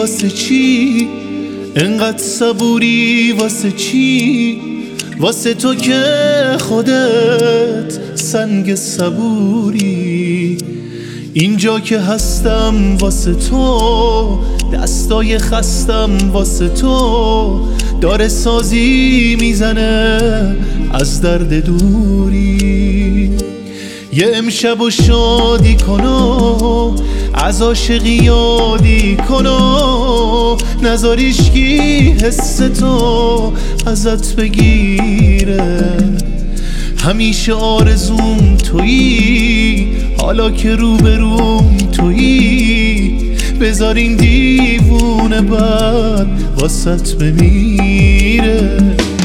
واسه چی؟ انقدر صبوری واسه چی؟ واسه تو که خودت سنگ صبوری. اینجا که هستم واسه تو، دستای خستم واسه تو، داره سازی میزنه از درد دوری. یه امشب و شادی کنو، از عاشقی یادی کنو، نذاریشکی حس تو ازت بگیره. همیشه آرزوم تویی، حالا که روبروم تویی، بذار این دیوونه بعد واسط بمیره.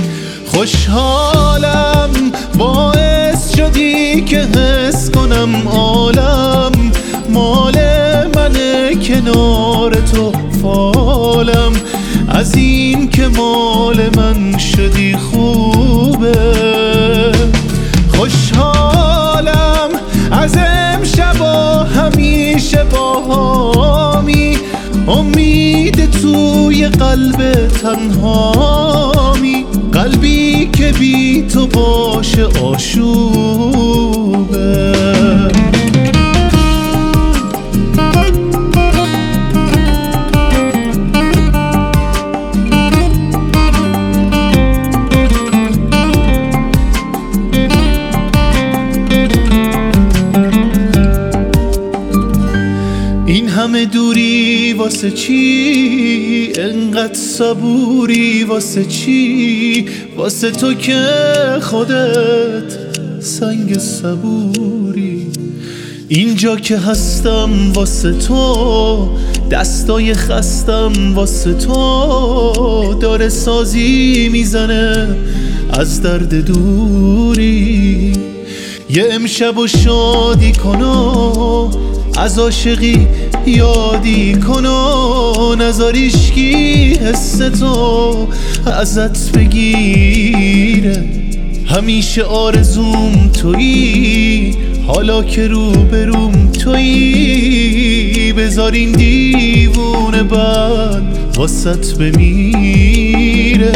خوشحالم باعث شدی که حس کنم عالم مال منه، کنار تو فالم. از این که مال من شدی خوبه. خوشحالم از امشب و همیشه باهامی، امید توی قلب تنهامی، قلبی که بی تو باشه آشوبه. این همه دوری واسه چی؟ انقدر صبوری واسه چی؟ واسه تو که خودت سنگ صبوری. اینجا که هستم واسه تو، دستای خستم واسه تو، داره سازی میزنه از درد دوری. یه امشب و شادی کنو، از عاشقی یادی کنو، نذاریشکی حس تو ازت بگیره. همیشه آرزوم تویی، حالا که روبروم تویی، بذار این دیوونه بعد واسط بمیره.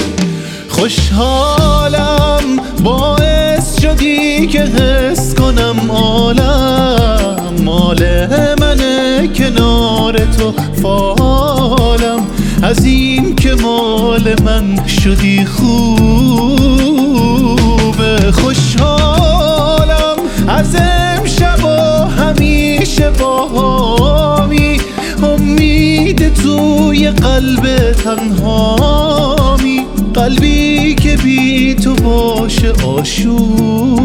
خوشحالم باعث شدی که حس کنم عالم مال منه، کنار تو فالم. از این که مال من شدی خوبه. خوشحالم از امشب و همیشه باهامی، امید توی قلب تنهامی، قلبی که بی تو باشه آشوب.